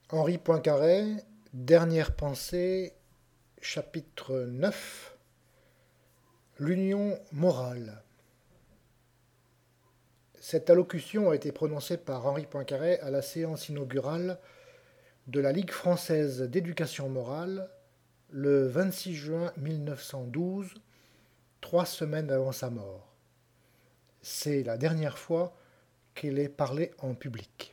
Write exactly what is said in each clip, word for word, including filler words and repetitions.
Henri Poincaré, Dernière pensée, chapitre neuf. L'union morale. Cette allocution a été prononcée par Henri Poincaré à la séance inaugurale de la Ligue française d'éducation morale le vingt-six juin mille neuf cent douze, trois semaines avant sa mort. C'est la dernière fois qu'il ait parlé en public.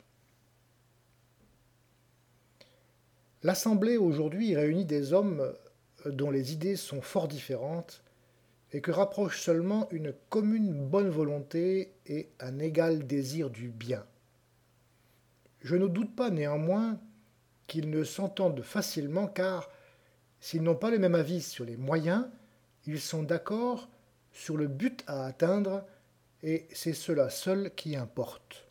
L'Assemblée aujourd'hui réunit des hommes dont les idées sont fort différentes et que rapprochent seulement une commune bonne volonté et un égal désir du bien. Je ne doute pas néanmoins qu'ils ne s'entendent facilement car, s'ils n'ont pas le même avis sur les moyens, ils sont d'accord sur le but à atteindre et c'est cela seul qui importe.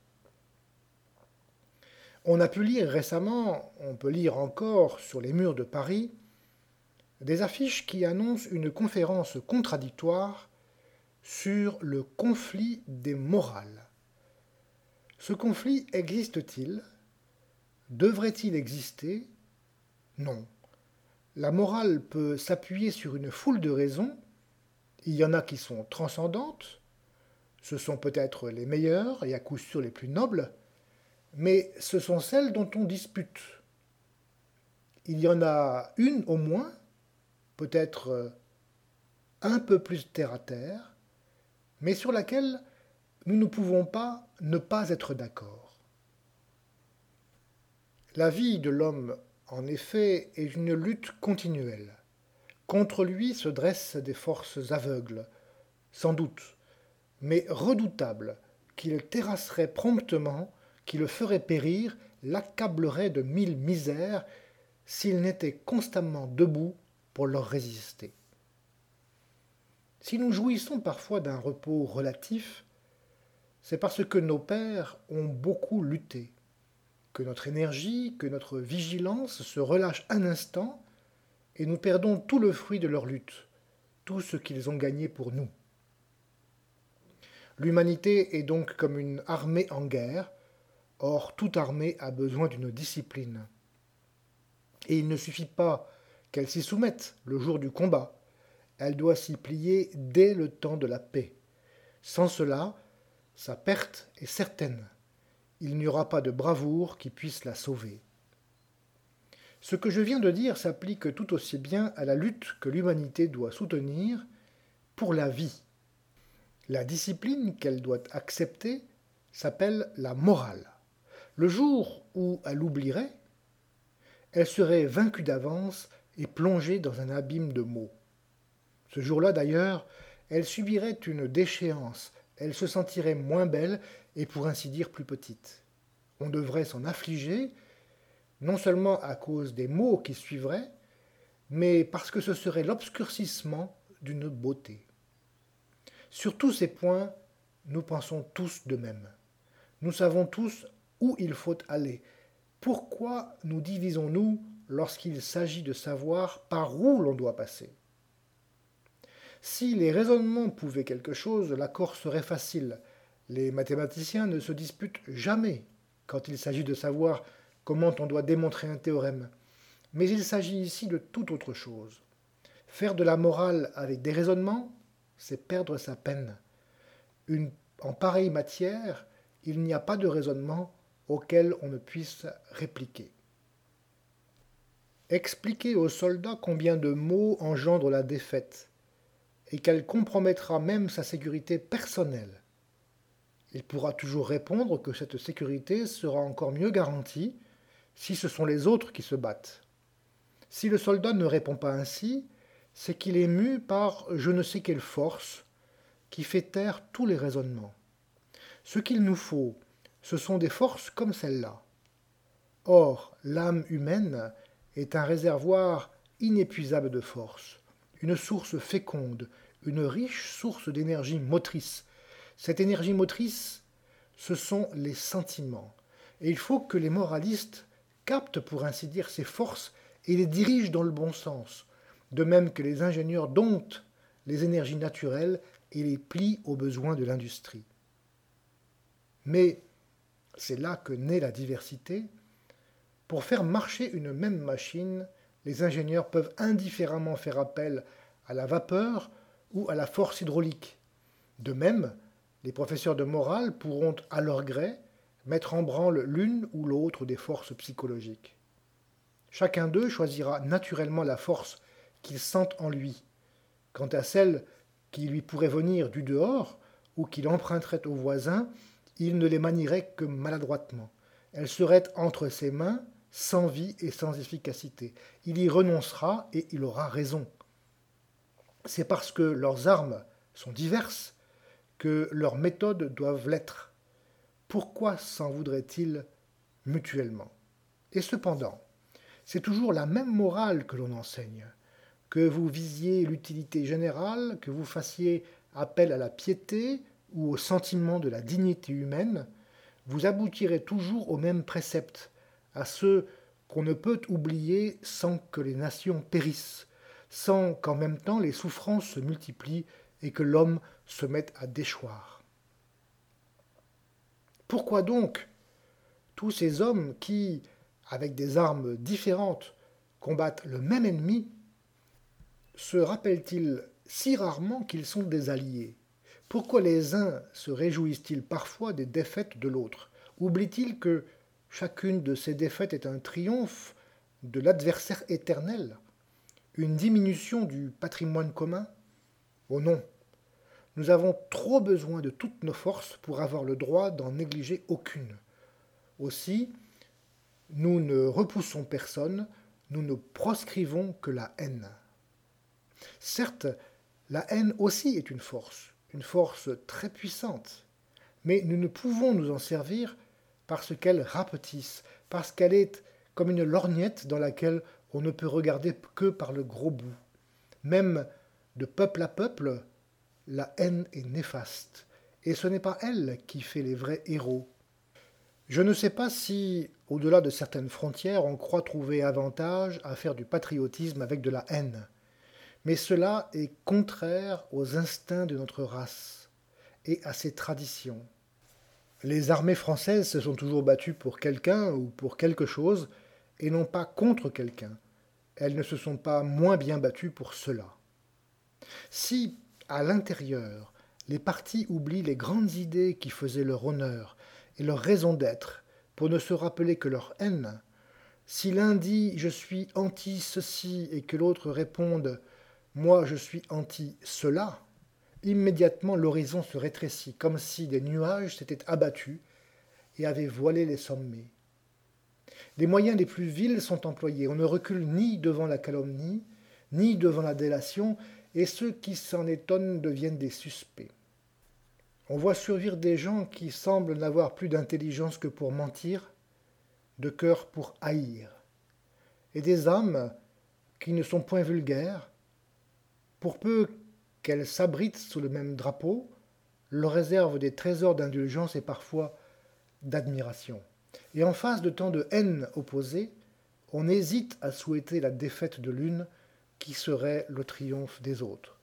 On a pu lire récemment, on peut lire encore sur les murs de Paris, des affiches qui annoncent une conférence contradictoire sur le conflit des morales. Ce conflit existe-t-il? Devrait-il exister? Non. La morale peut s'appuyer sur une foule de raisons. Il y en a qui sont transcendantes, ce sont peut-être les meilleures et à coup sûr les plus nobles, mais ce sont celles dont on dispute. Il y en a une au moins, peut-être un peu plus terre à terre, mais sur laquelle nous ne pouvons pas ne pas être d'accord. La vie de l'homme, en effet, est une lutte continuelle. Contre lui se dressent des forces aveugles, sans doute, mais redoutables, qui le terrasseraient promptement, qui le feraient périr, l'accableraient de mille misères, s'il n'était constamment debout pour leur résister. Si nous jouissons parfois d'un repos relatif, c'est parce que nos pères ont beaucoup lutté, que notre énergie, que notre vigilance se relâchent un instant et nous perdons tout le fruit de leur lutte, tout ce qu'ils ont gagné pour nous. L'humanité est donc comme une armée en guerre, or toute armée a besoin d'une discipline. Et il ne suffit pas qu'elle s'y soumette le jour du combat, elle doit s'y plier dès le temps de la paix. Sans cela, sa perte est certaine. Il n'y aura pas de bravoure qui puisse la sauver. Ce que je viens de dire s'applique tout aussi bien à la lutte que l'humanité doit soutenir pour la vie. La discipline qu'elle doit accepter s'appelle la morale. Le jour où elle oublierait, elle serait vaincue d'avance et plongée dans un abîme de maux. Ce jour-là, d'ailleurs, elle subirait une déchéance, elle se sentirait moins belle et pour ainsi dire plus petite. On devrait s'en affliger, non seulement à cause des maux qui suivraient, mais parce que ce serait l'obscurcissement d'une beauté. Sur tous ces points, nous pensons tous de même. Nous savons tous où il faut aller. Pourquoi nous divisons-nous lorsqu'il s'agit de savoir par où l'on doit passer? Si les raisonnements pouvaient quelque chose, l'accord serait facile. Les mathématiciens ne se disputent jamais quand il s'agit de savoir comment on doit démontrer un théorème. Mais il s'agit ici de toute autre chose. Faire de la morale avec des raisonnements, c'est perdre sa peine. Une, en pareille matière, il n'y a pas de raisonnement auquel on ne puisse répliquer. Expliquer aux soldats combien de maux engendre la défaite, et qu'elle compromettra même sa sécurité personnelle. Il pourra toujours répondre que cette sécurité sera encore mieux garantie si ce sont les autres qui se battent. Si le soldat ne répond pas ainsi, c'est qu'il est mu par je ne sais quelle force qui fait taire tous les raisonnements. Ce qu'il nous faut, ce sont des forces comme celle-là. Or, l'âme humaine est un réservoir inépuisable de force, une source féconde, une riche source d'énergie motrice. Cette énergie motrice, ce sont les sentiments. Et il faut que les moralistes captent, pour ainsi dire, ces forces et les dirigent dans le bon sens, de même que les ingénieurs domptent les énergies naturelles et les plient aux besoins de l'industrie. Mais c'est là que naît la diversité. Pour faire marcher une même machine, les ingénieurs peuvent indifféremment faire appel à la vapeur ou à la force hydraulique. De même, les professeurs de morale pourront, à leur gré, mettre en branle l'une ou l'autre des forces psychologiques. Chacun d'eux choisira naturellement la force qu'il sent en lui. Quant à celle qui lui pourrait venir du dehors ou qu'il emprunterait aux voisins, il ne les manierait que maladroitement. Elles seraient entre ses mains, sans vie et sans efficacité. Il y renoncera et il aura raison. C'est parce que leurs armes sont diverses que leurs méthodes doivent l'être. Pourquoi s'en voudraient-ils mutuellement? Et cependant, c'est toujours la même morale que l'on enseigne. Que vous visiez l'utilité générale, que vous fassiez appel à la piété ou au sentiment de la dignité humaine, vous aboutirez toujours au même précepte, à ceux qu'on ne peut oublier sans que les nations périssent, sans qu'en même temps les souffrances se multiplient et que l'homme se mette à déchoir. Pourquoi donc tous ces hommes qui, avec des armes différentes, combattent le même ennemi, se rappellent-ils si rarement qu'ils sont des alliés? Pourquoi les uns se réjouissent-ils parfois des défaites de l'autre? Oublient-ils que chacune de ces défaites est un triomphe de l'adversaire éternel? Une diminution du patrimoine commun? Oh non! Nous avons trop besoin de toutes nos forces pour avoir le droit d'en négliger aucune. Aussi, nous ne repoussons personne, nous ne proscrivons que la haine. Certes, la haine aussi est une force, une force très puissante, mais nous ne pouvons nous en servir parce qu'elle rapetisse, parce qu'elle est comme une lorgnette dans laquelle on ne peut regarder que par le gros bout. Même de peuple à peuple, la haine est néfaste, et ce n'est pas elle qui fait les vrais héros. Je ne sais pas si, au-delà de certaines frontières, on croit trouver avantage à faire du patriotisme avec de la haine. Mais cela est contraire aux instincts de notre race et à ses traditions. Les armées françaises se sont toujours battues pour quelqu'un ou pour quelque chose, et non pas contre quelqu'un. Elles ne se sont pas moins bien battues pour cela. Si, à l'intérieur, les partis oublient les grandes idées qui faisaient leur honneur et leur raison d'être, pour ne se rappeler que leur haine, si l'un dit « je suis anti-ceci » et que l'autre réponde « moi je suis anti-cela », immédiatement l'horizon se rétrécit, comme si des nuages s'étaient abattus et avaient voilé les sommets. Les moyens les plus vils sont employés, on ne recule ni devant la calomnie, ni devant la délation, et ceux qui s'en étonnent deviennent des suspects. On voit surgir des gens qui semblent n'avoir plus d'intelligence que pour mentir, de cœur pour haïr, et des âmes qui ne sont point vulgaires, pour peu qu'elles s'abritent sous le même drapeau, leur réservent des trésors d'indulgence et parfois d'admiration. Et en face de tant de haine opposée, on hésite à souhaiter la défaite de l'une qui serait le triomphe des autres.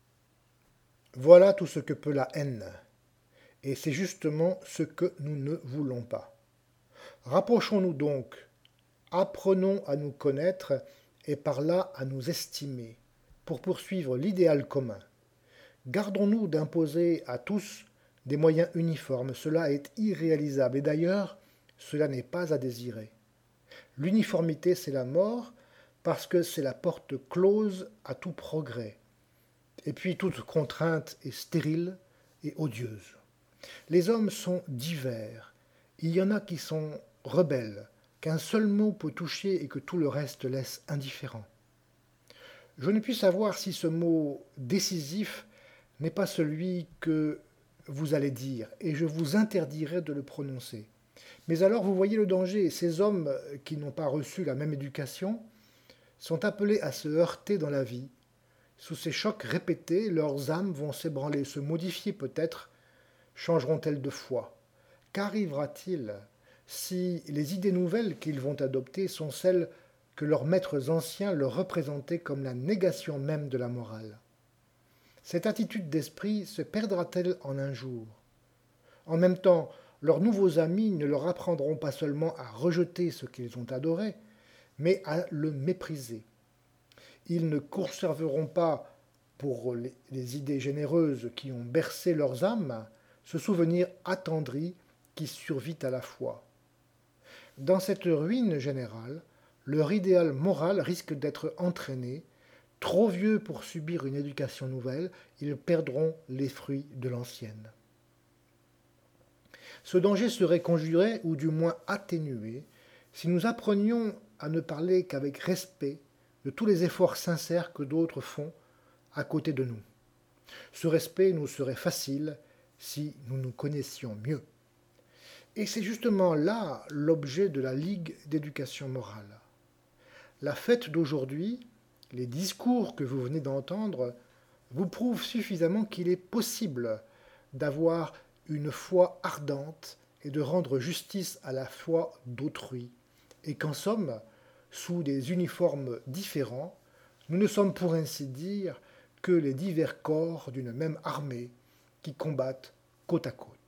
Voilà tout ce que peut la haine, et c'est justement ce que nous ne voulons pas. Rapprochons-nous donc, apprenons à nous connaître et par là à nous estimer, pour poursuivre l'idéal commun. Gardons-nous d'imposer à tous des moyens uniformes, cela est irréalisable, et d'ailleurs, cela n'est pas à désirer. L'uniformité, c'est la mort, parce que c'est la porte close à tout progrès. Et puis toute contrainte est stérile et odieuse. Les hommes sont divers. Il y en a qui sont rebelles, qu'un seul mot peut toucher et que tout le reste laisse indifférent. Je ne puis savoir si ce mot décisif n'est pas celui que vous allez dire, et je vous interdirai de le prononcer. Mais alors vous voyez le danger, ces hommes qui n'ont pas reçu la même éducation sont appelés à se heurter dans la vie. Sous ces chocs répétés, leurs âmes vont s'ébranler, se modifier peut-être, changeront-elles de foi? Qu'arrivera-t-il si les idées nouvelles qu'ils vont adopter sont celles que leurs maîtres anciens leur représentaient comme la négation même de la morale? Cette attitude d'esprit se perdra-t-elle en un jour? En même temps, leurs nouveaux amis ne leur apprendront pas seulement à rejeter ce qu'ils ont adoré, mais à le mépriser. Ils ne conserveront pas, pour les, les idées généreuses qui ont bercé leurs âmes, ce souvenir attendri qui survit à la fois. Dans cette ruine générale, leur idéal moral risque d'être entraîné. Trop vieux pour subir une éducation nouvelle, ils perdront les fruits de l'ancienne. Ce danger serait conjuré, ou du moins atténué, si nous apprenions à ne parler qu'avec respect de tous les efforts sincères que d'autres font à côté de nous. Ce respect nous serait facile si nous nous connaissions mieux. Et c'est justement là l'objet de la Ligue d'éducation morale. La fête d'aujourd'hui, les discours que vous venez d'entendre, vous prouvent suffisamment qu'il est possible d'avoir une foi ardente et de rendre justice à la foi d'autrui, et qu'en somme, sous des uniformes différents, nous ne sommes pour ainsi dire que les divers corps d'une même armée qui combattent côte à côte.